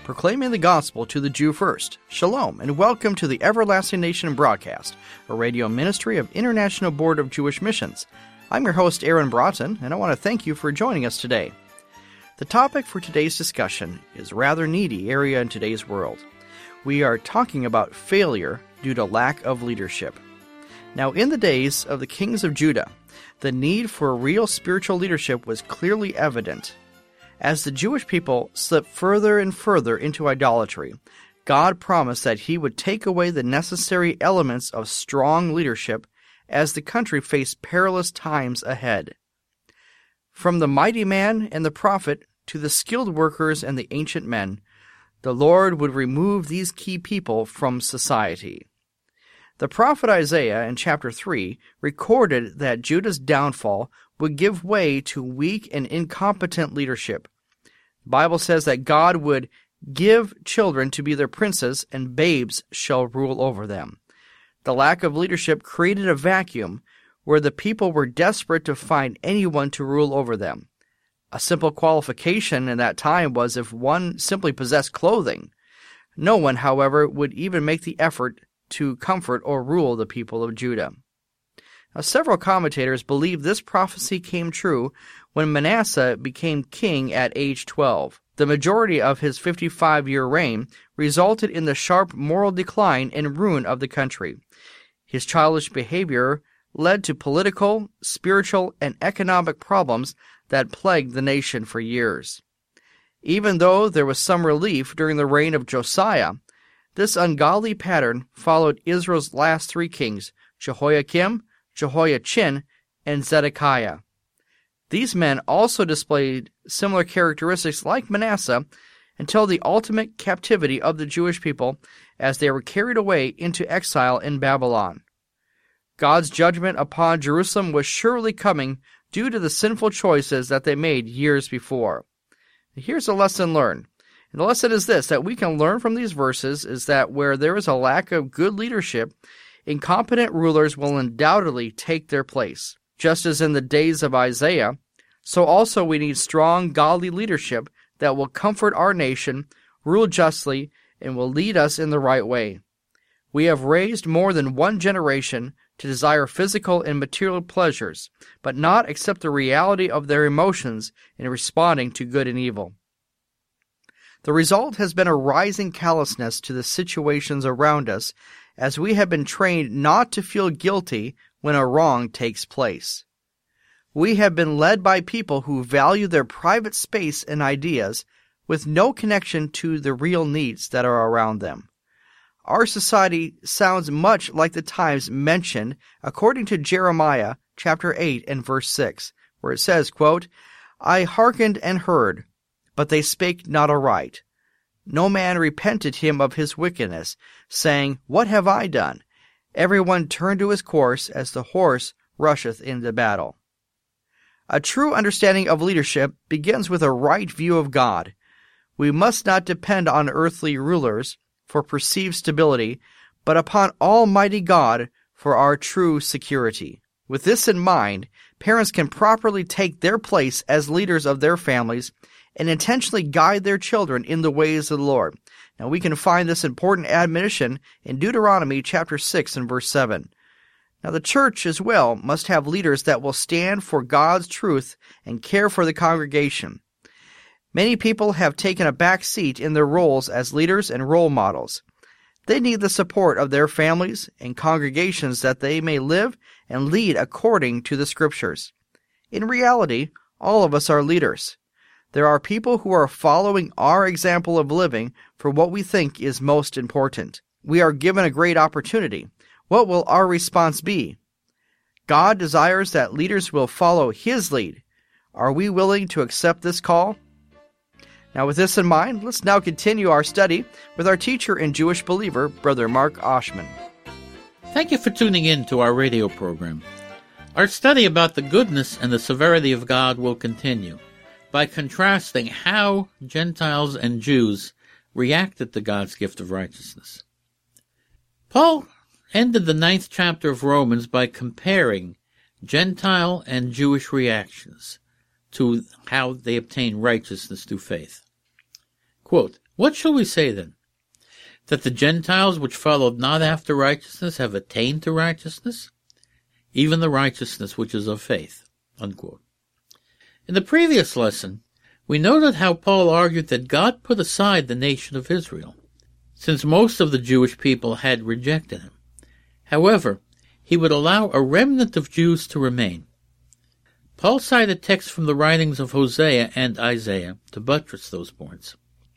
proclaiming the gospel to the Jew first. Shalom, and welcome to the Everlasting Nation broadcast, a radio ministry of International Board of Jewish Missions. I'm your host, Aaron Broughton, and I want to thank you for joining us today. The topic for today's discussion is a rather needy area in today's world. We are talking about failure due to lack of leadership. Now, in the days of the kings of Judah, the need for real spiritual leadership was clearly evident. As the Jewish people slipped further and further into idolatry, God promised that He would take away the necessary elements of strong leadership as the country faced perilous times ahead. From the mighty man and the prophet to the skilled workers and the ancient men, the Lord would remove these key people from society. The prophet Isaiah in chapter 3 recorded that Judah's downfall would give way to weak and incompetent leadership. The Bible says that God would give children to be their princes, and babes shall rule over them. The lack of leadership created a vacuum where the people were desperate to find anyone to rule over them. A simple qualification in that time was if one simply possessed clothing. No one, however, would even make the effort to comfort or rule the people of Judah. Now, several commentators believe this prophecy came true when Manasseh became king at age 12. The majority of his 55-year reign resulted in the sharp moral decline and ruin of the country. His childish behavior led to political, spiritual, and economic problems that plagued the nation for years. Even though there was some relief during the reign of Josiah, this ungodly pattern followed Israel's last three kings, Jehoiakim, Jehoiachin, and Zedekiah. These men also displayed similar characteristics like Manasseh until the ultimate captivity of the Jewish people as they were carried away into exile in Babylon. God's judgment upon Jerusalem was surely coming due to the sinful choices that they made years before. Here's a lesson learned. And the lesson is this, that we can learn from these verses is that where there is a lack of good leadership, incompetent rulers will undoubtedly take their place. Just as in the days of Isaiah, so also we need strong, godly leadership that will comfort our nation, rule justly, and will lead us in the right way. We have raised more than one generation to desire physical and material pleasures, but not accept the reality of their emotions in responding to good and evil. The result has been a rising callousness to the situations around us, as we have been trained not to feel guilty when a wrong takes place. We have been led by people who value their private space and ideas with no connection to the real needs that are around them. Our society sounds much like the times mentioned according to Jeremiah chapter 8 and verse 6, where it says, quote, I hearkened and heard, but they spake not aright. No man repented him of his wickedness, saying, What have I done? Every one turned to his course as the horse rusheth into battle. A true understanding of leadership begins with a right view of God. We must not depend on earthly rulers for perceived stability, but upon Almighty God for our true security. With this in mind, parents can properly take their place as leaders of their families and intentionally guide their children in the ways of the Lord. Now, we can find this important admonition in Deuteronomy chapter 6 and verse 7. Now, the church as well must have leaders that will stand for God's truth and care for the congregation. Many people have taken a back seat in their roles as leaders and role models. They need the support of their families and congregations that they may live and lead according to the Scriptures. In reality, all of us are leaders. There are people who are following our example of living for what we think is most important. We are given a great opportunity. What will our response be? God desires that leaders will follow His lead. Are we willing to accept this call? Now, with this in mind, let's now continue our study with our teacher and Jewish believer, Brother Mark Oshman. Thank you for tuning in to our radio program. Our study about the goodness and the severity of God will continue by contrasting how Gentiles and Jews reacted to God's gift of righteousness. Paul ended the 9th chapter of Romans by comparing Gentile and Jewish reactions to how they obtain righteousness through faith. Quote, What shall we say then? That the Gentiles which followed not after righteousness have attained to righteousness? Even the righteousness which is of faith. Unquote. In the previous lesson, we noted how Paul argued that God put aside the nation of Israel, since most of the Jewish people had rejected him. However, he would allow a remnant of Jews to remain. Paul cited texts from the writings of Hosea and Isaiah to buttress those points.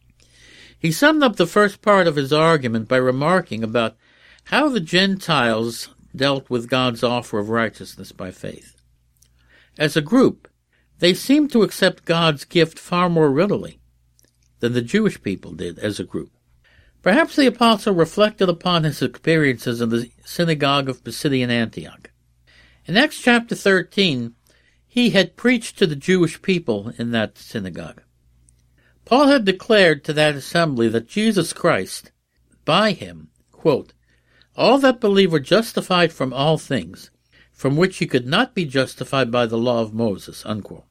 He summed up the first part of his argument by remarking about how the Gentiles dealt with God's offer of righteousness by faith. As a group, they seemed to accept God's gift far more readily than the Jewish people did as a group. Perhaps the apostle reflected upon his experiences in the synagogue of Pisidian Antioch. In Acts chapter 13, he had preached to the Jewish people in that synagogue. Paul had declared to that assembly that Jesus Christ, by him, quote, all that believe were justified from all things, from which you could not be justified by the law of Moses, unquote.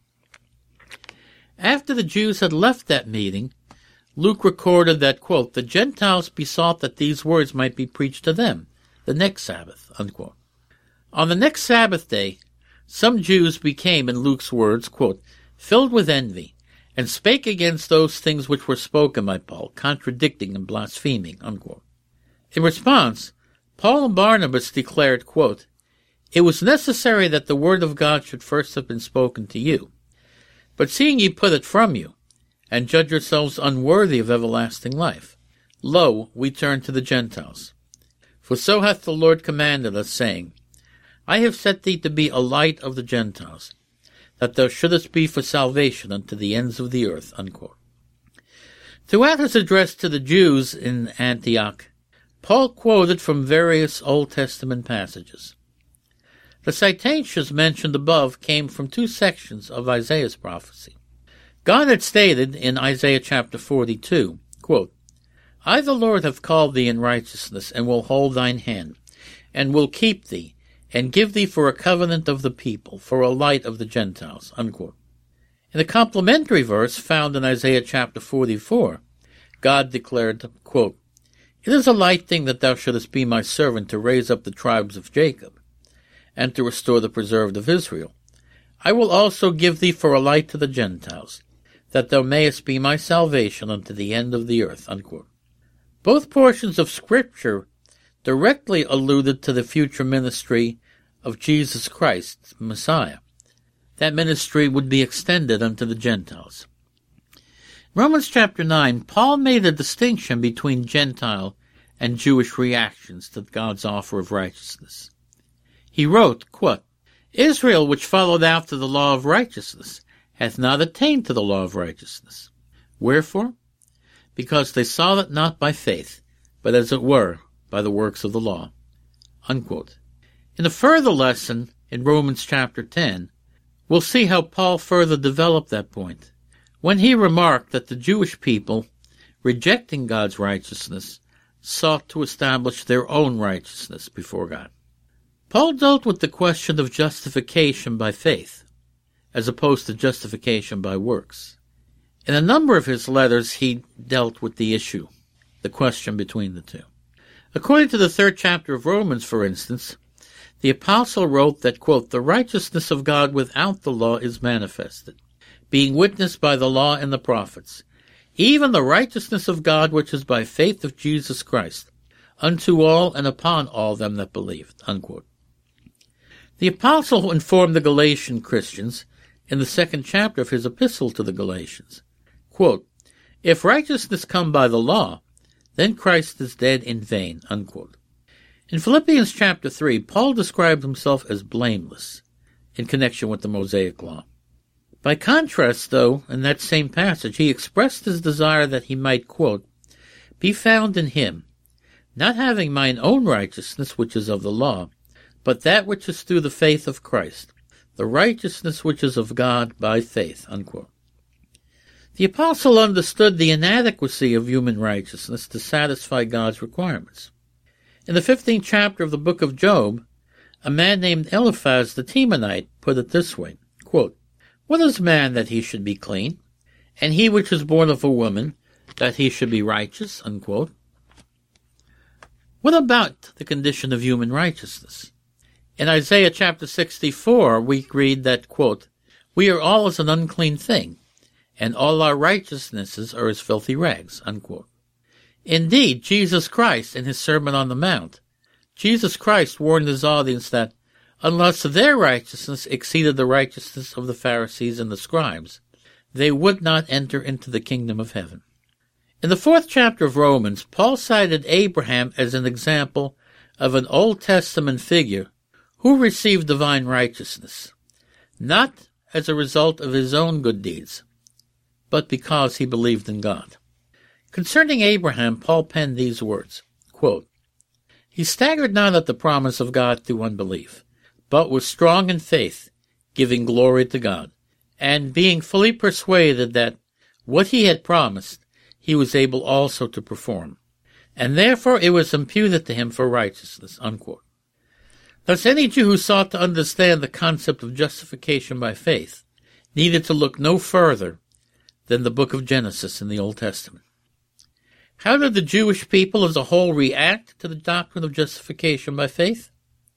After the Jews had left that meeting, Luke recorded that, quote, the Gentiles besought that these words might be preached to them the next Sabbath, unquote. On the next Sabbath day, some Jews became, in Luke's words, quote, filled with envy, and spake against those things which were spoken by Paul, contradicting and blaspheming, unquote. In response, Paul and Barnabas declared, quote, it was necessary that the word of God should first have been spoken to you. But seeing ye put it from you, and judge yourselves unworthy of everlasting life, lo, we turn to the Gentiles. For so hath the Lord commanded us, saying, I have set thee to be a light of the Gentiles, that thou shouldest be for salvation unto the ends of the earth, unquote. Throughout his address to the Jews in Antioch, Paul quoted from various Old Testament passages. The citations mentioned above came from two sections of Isaiah's prophecy. God had stated in Isaiah chapter 42, quote, I the Lord have called thee in righteousness, and will hold thine hand, and will keep thee, and give thee for a covenant of the people, for a light of the Gentiles, unquote. In the complementary verse found in Isaiah chapter 44, God declared, quote, It is a light thing that thou shouldest be my servant to raise up the tribes of Jacob, and to restore the preserved of Israel. I will also give thee for a light to the Gentiles, that thou mayest be my salvation unto the end of the earth, unquote. Both portions of Scripture directly alluded to the future ministry of Jesus Christ, Messiah. That ministry would be extended unto the Gentiles. In Romans chapter 9, Paul made a distinction between Gentile and Jewish reactions to God's offer of righteousness. He wrote, quote, Israel, which followed after the law of righteousness, hath not attained to the law of righteousness. Wherefore? Because they saw it not by faith, but as it were by the works of the law. Unquote. In a further lesson in Romans chapter 10, we'll see how Paul further developed that point, when he remarked that the Jewish people, rejecting God's righteousness, sought to establish their own righteousness before God. Paul dealt with the question of justification by faith, as opposed to justification by works. In a number of his letters, he dealt with the issue, the question between the two. According to the 3rd chapter of Romans, for instance, the apostle wrote that, quote, the righteousness of God without the law is manifested, being witnessed by the law and the prophets, even the righteousness of God which is by faith of Jesus Christ, unto all and upon all them that believed, unquote. The apostle informed the Galatian Christians in the 2nd chapter of his epistle to the Galatians, quote, if righteousness come by the law, then Christ is dead in vain, unquote. In Philippians chapter 3, Paul described himself as blameless in connection with the Mosaic law. By contrast, though, in that same passage, he expressed his desire that he might, quote, be found in him, not having mine own righteousness which is of the law, but that which is through the faith of Christ, the righteousness which is of God by faith, unquote. The apostle understood the inadequacy of human righteousness to satisfy God's requirements. In the 15th chapter of the book of Job, a man named Eliphaz the Temanite put it this way, quote, what is man that he should be clean? And he which is born of a woman, that he should be righteous, unquote. What about the condition of human righteousness? In Isaiah chapter 64, we read that, quote, "We are all as an unclean thing, and all our righteousnesses are as filthy rags," unquote. Indeed, Jesus Christ, in his Sermon on the Mount, Jesus Christ warned his audience that unless their righteousness exceeded the righteousness of the Pharisees and the scribes, they would not enter into the kingdom of heaven. In the 4th chapter of Romans, Paul cited Abraham as an example of an Old Testament figure who received divine righteousness, not as a result of his own good deeds, but because he believed in God. Concerning Abraham, Paul penned these words, quote, "He staggered not at the promise of God through unbelief, but was strong in faith, giving glory to God, and being fully persuaded that what he had promised, he was able also to perform. And therefore it was imputed to him for righteousness," unquote. Thus any Jew who sought to understand the concept of justification by faith needed to look no further than the book of Genesis in the Old Testament. How did the Jewish people as a whole react to the doctrine of justification by faith?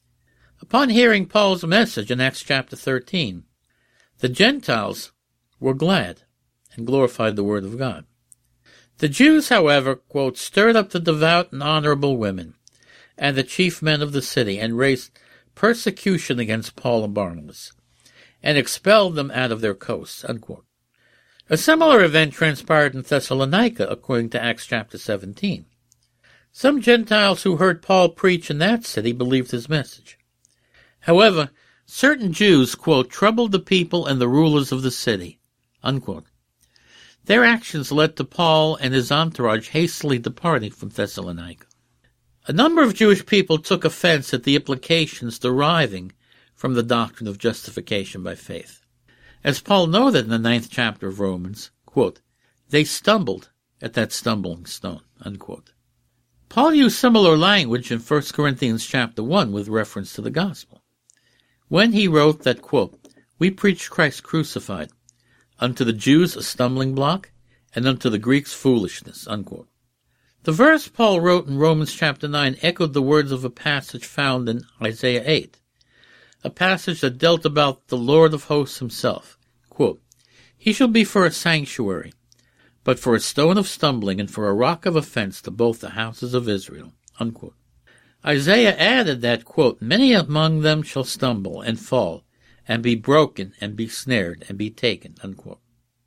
Upon hearing Paul's message in Acts chapter 13, the Gentiles were glad and glorified the word of God. The Jews, however, quote, "stirred up the devout and honorable women and the chief men of the city, and raised persecution against Paul and Barnabas, and expelled them out of their coasts," unquote. A similar event transpired in Thessalonica, according to Acts chapter 17. Some Gentiles who heard Paul preach in that city believed his message. However, certain Jews, quote, "troubled the people and the rulers of the city," unquote. Their actions led to Paul and his entourage hastily departing from Thessalonica. A number of Jewish people took offense at the implications deriving from the doctrine of justification by faith. As Paul noted in the 9th chapter of Romans, quote, "They stumbled at that stumbling stone," unquote. Paul used similar language in 1 Corinthians chapter 1 with reference to the gospel, when he wrote that, quote, "We preach Christ crucified, unto the Jews a stumbling block, and unto the Greeks foolishness," unquote. The verse Paul wrote in Romans chapter 9 echoed the words of a passage found in Isaiah 8, a passage that dealt about the Lord of hosts himself. Quote, "He shall be for a sanctuary, but for a stone of stumbling and for a rock of offense to both the houses of Israel," unquote. Isaiah added that, quote, "Many among them shall stumble and fall, and be broken, and be snared, and be taken," unquote.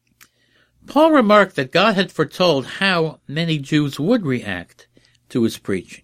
Paul remarked that God had foretold how many Jews would react to his preaching.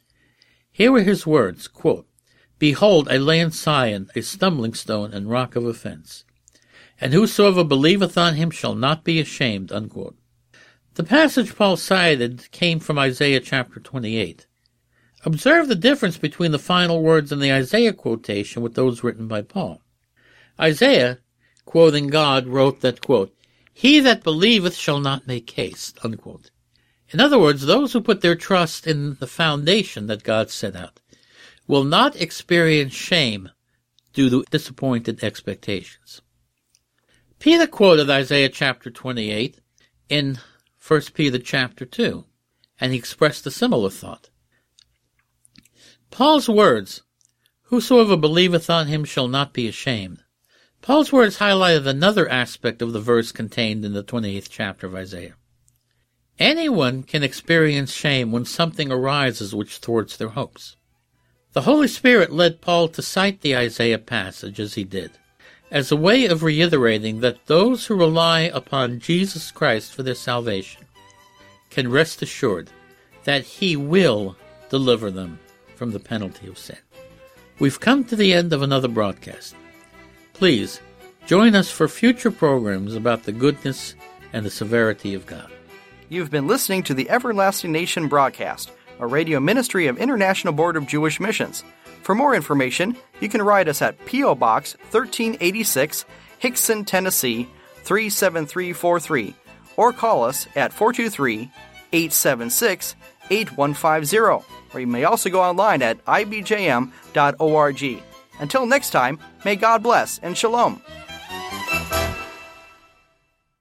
Here were his words, quote, "Behold, I lay in Zion a stumbling stone and rock of offense, and whosoever believeth on him shall not be ashamed," unquote. The passage Paul cited came from Isaiah chapter 28. Observe the difference between the final words in the Isaiah quotation with those written by Paul. Isaiah, quoting God, wrote that, quote, "He that believeth shall not make haste," unquote. In other words, those who put their trust in the foundation that God set out will not experience shame due to disappointed expectations. Peter quoted Isaiah chapter 28 in 1 Peter chapter 2, and he expressed a similar thought. Paul's words, "Whosoever believeth on him shall not be ashamed," Paul's words highlighted another aspect of the verse contained in the 28th chapter of Isaiah. Anyone can experience shame when something arises which thwarts their hopes. The Holy Spirit led Paul to cite the Isaiah passage as he did, as a way of reiterating that those who rely upon Jesus Christ for their salvation can rest assured that he will deliver them from the penalty of sin. We've come to the end of another broadcast. Please join us for future programs about the goodness and the severity of God. You've been listening to the Everlasting Nation broadcast, a radio ministry of International Board of Jewish Missions. For more information, you can write us at P.O. Box 1386, Hickson, Tennessee 37343, or call us at 423-876-8150, or you may also go online at ibjm.org. Until next time, may God bless and shalom.